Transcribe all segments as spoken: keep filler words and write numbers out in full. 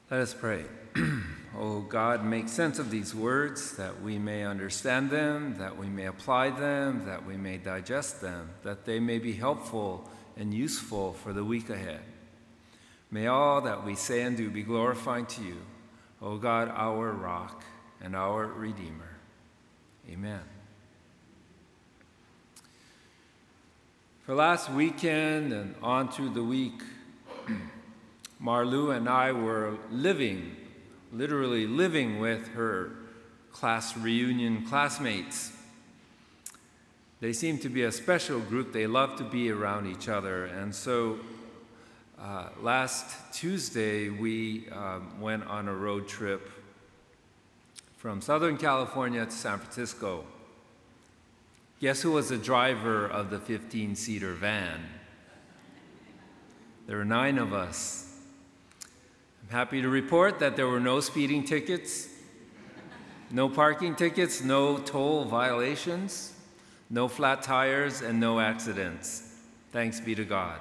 Let us pray. Oh God, make sense of these words, that we may understand them, that we may apply them, that we may digest them, that they may be helpful and useful for the week ahead. May all that we say and do be glorifying to you, O God, our rock and our Redeemer. Amen. For last weekend and on through the week, Marlu and I were living, literally living with her class reunion classmates. They seem to be a special group. They love to be around each other. And so uh, last Tuesday, we um, went on a road trip from Southern California to San Francisco. Guess who was the driver of the fifteen-seater van? There were nine of us. I'm happy to report that there were no speeding tickets, no parking tickets, no toll violations, no flat tires, and no accidents. Thanks be to God.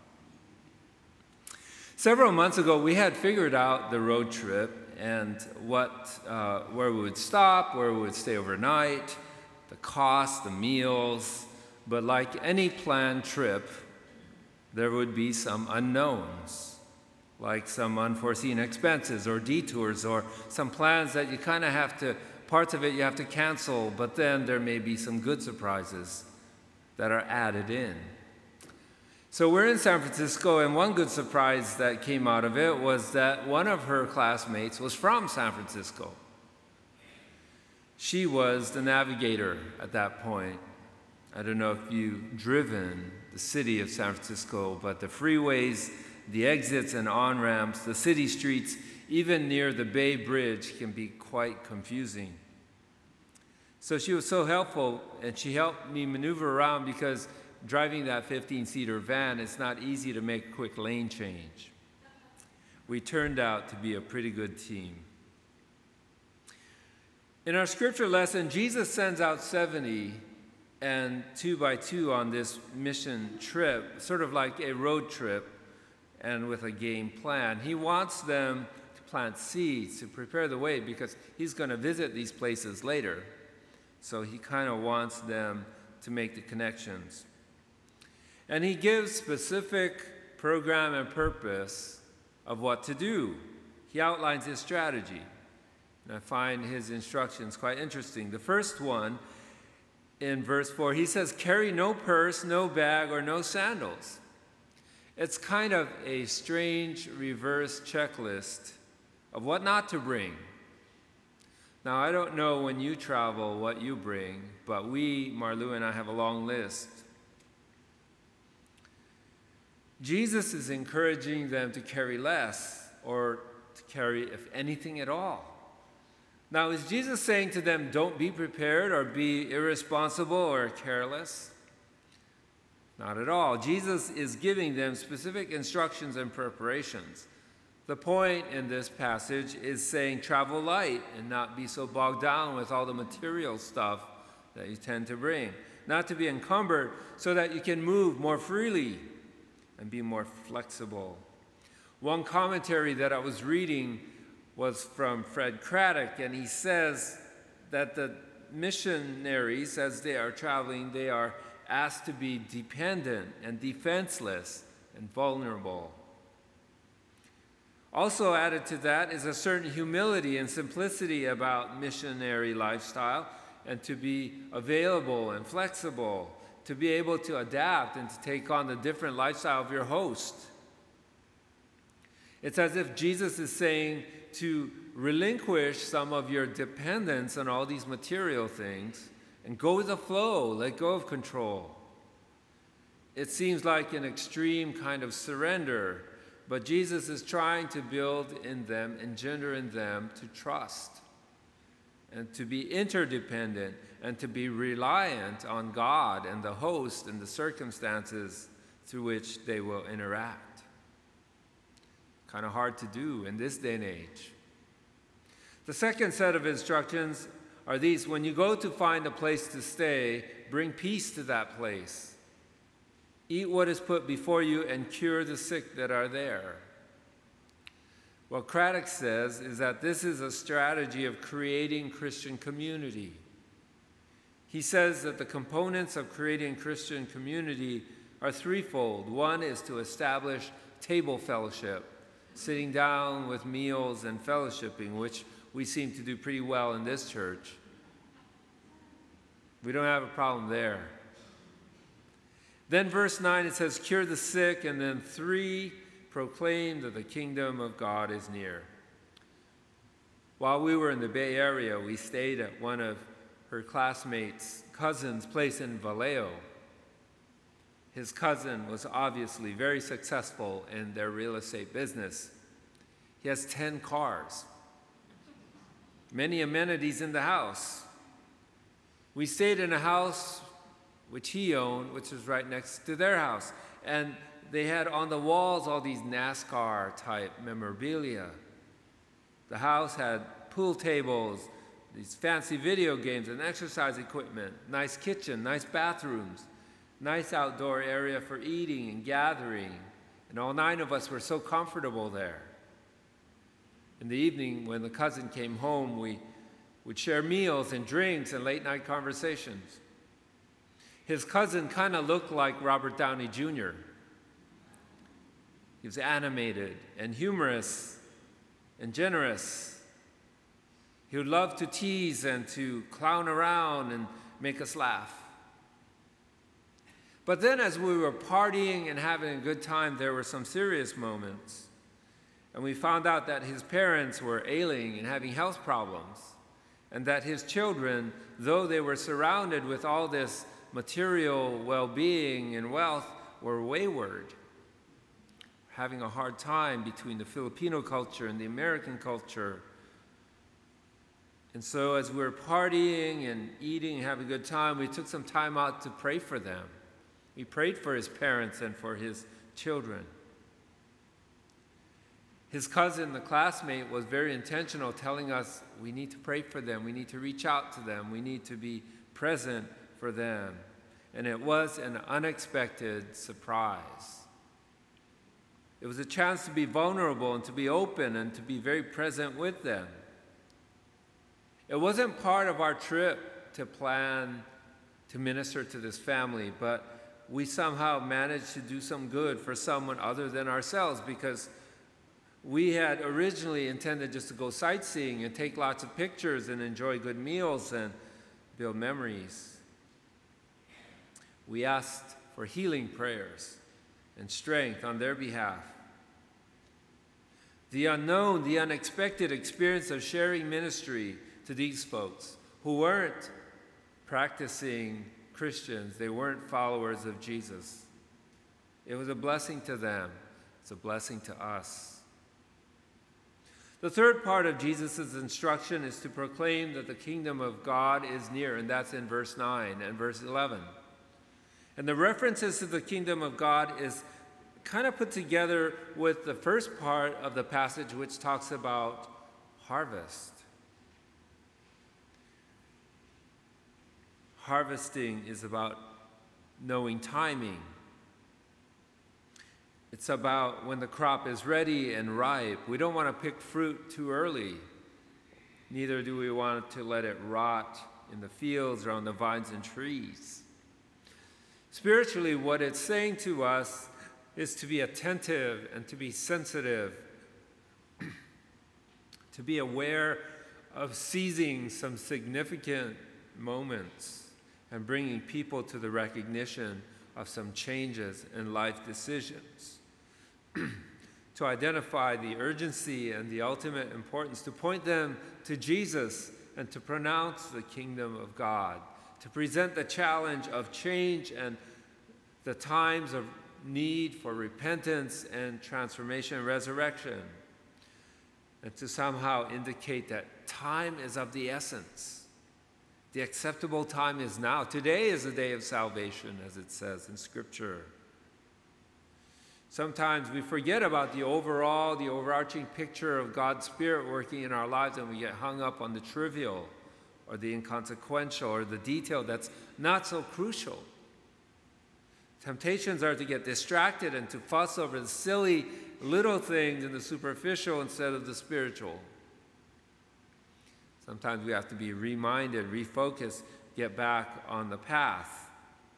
Several months ago, we had figured out the road trip and what, uh, where we would stop, where we would stay overnight, the cost, the meals. But like any planned trip, there would be some unknowns, like some unforeseen expenses or detours or some plans that you kind of have to, parts of it you have to cancel, but then there may be some good surprises that are added in. So we're in San Francisco, and one good surprise that came out of it was that one of her classmates was from San Francisco. She was the navigator at that point. I don't know if you've driven the city of San Francisco, but the freeways, the exits and on-ramps, the city streets, even near the Bay Bridge can be quite confusing. So she was so helpful, and she helped me maneuver around because driving that fifteen-seater van, it's not easy to make a quick lane change. We turned out to be a pretty good team. In our scripture lesson, Jesus sends out seventy and two by two on this mission trip, sort of like a road trip, and with a game plan. He wants them to plant seeds, to prepare the way, because he's going to visit these places later. So he kind of wants them to make the connections. And he gives specific program and purpose of what to do. He outlines his strategy. And I find his instructions quite interesting. The first one, in verse four, he says, carry no purse, no bag, or no sandals. It's kind of a strange reverse checklist of what not to bring. Now, I don't know when you travel what you bring, but we, Marlu and I, have a long list. Jesus is encouraging them to carry less, or to carry, if anything at all. Now, is Jesus saying to them, don't be prepared or be irresponsible or careless? Not at all. Jesus is giving them specific instructions and preparations. The point in this passage is saying travel light and not be so bogged down with all the material stuff that you tend to bring. Not to be encumbered so that you can move more freely and be more flexible. One commentary that I was reading was from Fred Craddock, and he says that the missionaries, as they are traveling, they are asked to be dependent and defenseless and vulnerable. Also added to that is a certain humility and simplicity about missionary lifestyle, and to be available and flexible, to be able to adapt and to take on the different lifestyle of your host. It's as if Jesus is saying to relinquish some of your dependence on all these material things and go with the flow, let go of control. It seems like an extreme kind of surrender, but Jesus is trying to build in them, engender in them to trust and to be interdependent and to be reliant on God and the host and the circumstances through which they will interact. Kind of hard to do in this day and age. The second set of instructions are these: when you go to find a place to stay, bring peace to that place. Eat what is put before you and cure the sick that are there. What Craddock says is that this is a strategy of creating Christian community. He says that the components of creating Christian community are threefold. One is to establish table fellowship, sitting down with meals and fellowshipping, which we seem to do pretty well in this church. We don't have a problem there. Then verse nine, it says, cure the sick, and then three, proclaim that the kingdom of God is near. While we were in the Bay Area, we stayed at one of her classmates' cousin's place in Vallejo. His cousin was obviously very successful in their real estate business. He has ten cars, many amenities in the house. We stayed in a house which he owned, which was right next to their house. And they had on the walls all these NASCAR-type memorabilia. The house had pool tables, these fancy video games and exercise equipment, nice kitchen, nice bathrooms, nice outdoor area for eating and gathering. And all nine of us were so comfortable there. In the evening, when the cousin came home, we would share meals and drinks and late-night conversations. His cousin kind of looked like Robert Downey Junior He was animated and humorous and generous. He would love to tease and to clown around and make us laugh. But then as we were partying and having a good time, there were some serious moments. And we found out that his parents were ailing and having health problems, and that his children, though they were surrounded with all this material well-being and wealth, were wayward, having a hard time between the Filipino culture and the American culture. And so as we were partying and eating and having a good time, we took some time out to pray for them. We prayed for his parents and for his children. His cousin, the classmate, was very intentional, telling us we need to pray for them, we need to reach out to them, we need to be present for them. And it was an unexpected surprise. It was a chance to be vulnerable and to be open and to be very present with them. It wasn't part of our trip to plan to minister to this family, but we somehow managed to do some good for someone other than ourselves, because we had originally intended just to go sightseeing and take lots of pictures and enjoy good meals and build memories. We asked for healing prayers and strength on their behalf. The unknown, the unexpected experience of sharing ministry to these folks who weren't practicing Christians, they weren't followers of Jesus. It was a blessing to them. It's a blessing to us. The third part of Jesus' instruction is to proclaim that the kingdom of God is near, and that's in verse nine and verse eleven. And the references to the kingdom of God is kind of put together with the first part of the passage, which talks about harvest. Harvesting is about knowing timing. It's about when the crop is ready and ripe. We don't want to pick fruit too early. Neither do we want to let it rot in the fields or on the vines and trees. Spiritually, what it's saying to us is to be attentive and to be sensitive, to be aware of seizing some significant moments and bringing people to the recognition of some changes in life decisions. To identify the urgency and the ultimate importance, to point them to Jesus and to pronounce the kingdom of God, to present the challenge of change and the times of need for repentance and transformation and resurrection, and to somehow indicate that time is of the essence. The acceptable time is now. Today is the day of salvation, as it says in Scripture. Sometimes we forget about the overall, the overarching picture of God's Spirit working in our lives, and we get hung up on the trivial or the inconsequential or the detail that's not so crucial. Temptations are to get distracted and to fuss over the silly little things in the superficial instead of the spiritual. Sometimes we have to be reminded, refocused, get back on the path.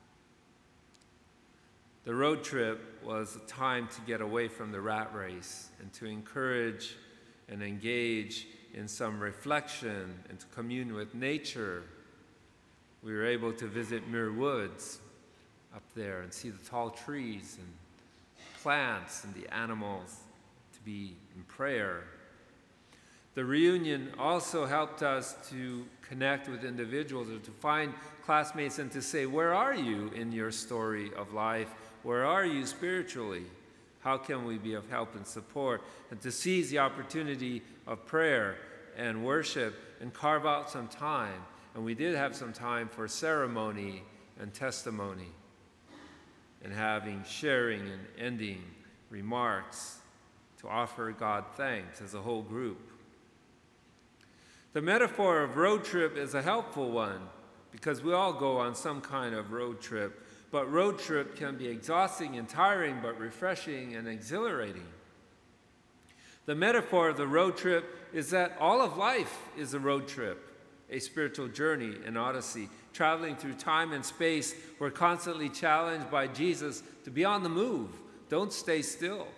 The road trip was a time to get away from the rat race and to encourage and engage in some reflection and to commune with nature. We were able to visit Muir Woods up there and see the tall trees and plants and the animals, to be in prayer. The reunion also helped us to connect with individuals or to find classmates and to say, where are you in your story of life? Where are you spiritually? How can we be of help and support? And to seize the opportunity of prayer and worship and carve out some time. And we did have some time for ceremony and testimony and having sharing and ending remarks to offer God thanks as a whole group. The metaphor of road trip is a helpful one because we all go on some kind of road trip. But road trip can be exhausting and tiring, but refreshing and exhilarating. The metaphor of the road trip is that all of life is a road trip, a spiritual journey, an odyssey. Traveling through time and space, we're constantly challenged by Jesus to be on the move. Don't stay still.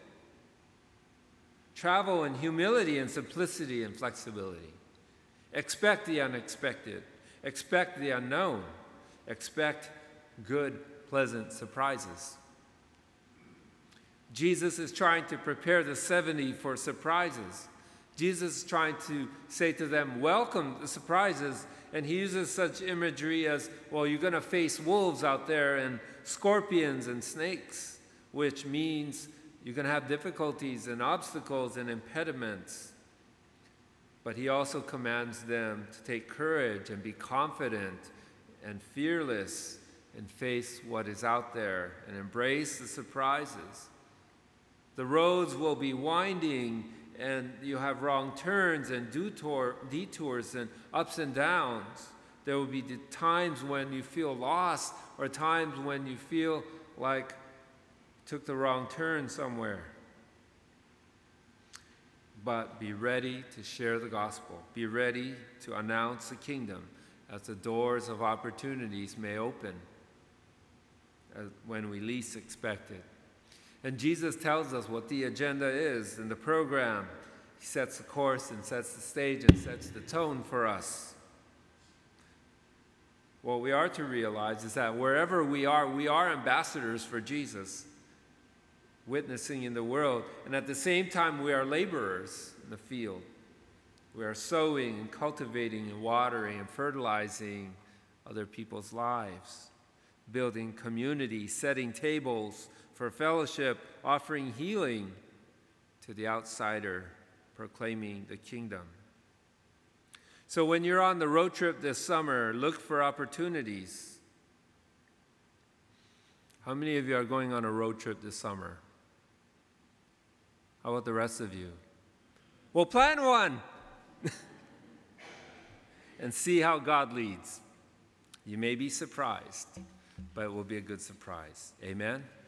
Travel in humility and simplicity and flexibility. Expect the unexpected. Expect the unknown. Expect good, pleasant surprises. Jesus is trying to prepare the seventy for surprises. Jesus is trying to say to them, welcome the surprises. And he uses such imagery as, well, you're going to face wolves out there and scorpions and snakes, which means you're going to have difficulties and obstacles and impediments. But he also commands them to take courage and be confident and fearless and face what is out there and embrace the surprises. The roads will be winding and you have wrong turns and detour, detours and ups and downs. There will be times when you feel lost or times when you feel like you took the wrong turn somewhere. But be ready to share the gospel. Be ready to announce the kingdom as the doors of opportunities may open as when we least expect it. And Jesus tells us what the agenda is in the program. He sets the course and sets the stage and sets the tone for us. What we are to realize is that wherever we are, we are ambassadors for Jesus, witnessing in the world. And at the same time, we are laborers in the field. We are sowing and cultivating and watering and fertilizing other people's lives, building community, setting tables for fellowship, offering healing to the outsider, proclaiming the kingdom. So when you're on the road trip this summer, look for opportunities. How many of you are going on a road trip this summer? How about the rest of you? Well, plan one and see how God leads. You may be surprised, but it will be a good surprise. Amen?